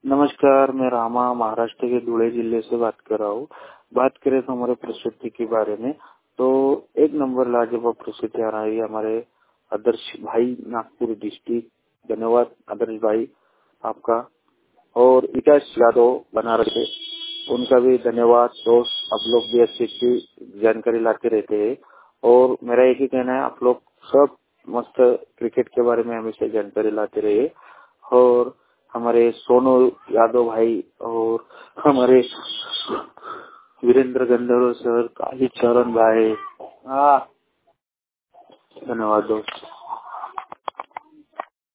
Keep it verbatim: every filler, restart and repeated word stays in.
नमस्कार, मैं रामा महाराष्ट्र के धुले जिले से बात कर रहा हूँ। बात करें तो हमारे प्रस्तुति के बारे में, तो एक नंबर लाजवाब प्रस्तुति आ रही है हमारे आदर्श भाई नागपुर डिस्ट्रिक्ट। धन्यवाद आदर्श भाई आपका। और विकास यादव बनारस से, उनका भी धन्यवाद दोस्त। आप लोग भी अच्छी अच्छी जानकारी लाते रहते हैं और मेरा एक ही कहना है, आप लोग सब मस्त क्रिकेट के बारे में हमेशा जानकारी लाते रहे। और हमारे सोनू यादव भाई और हमारे वीरेंद्र गंधर्व सर, काली चरण भाई, हाँ धन्यवाद दोस्त।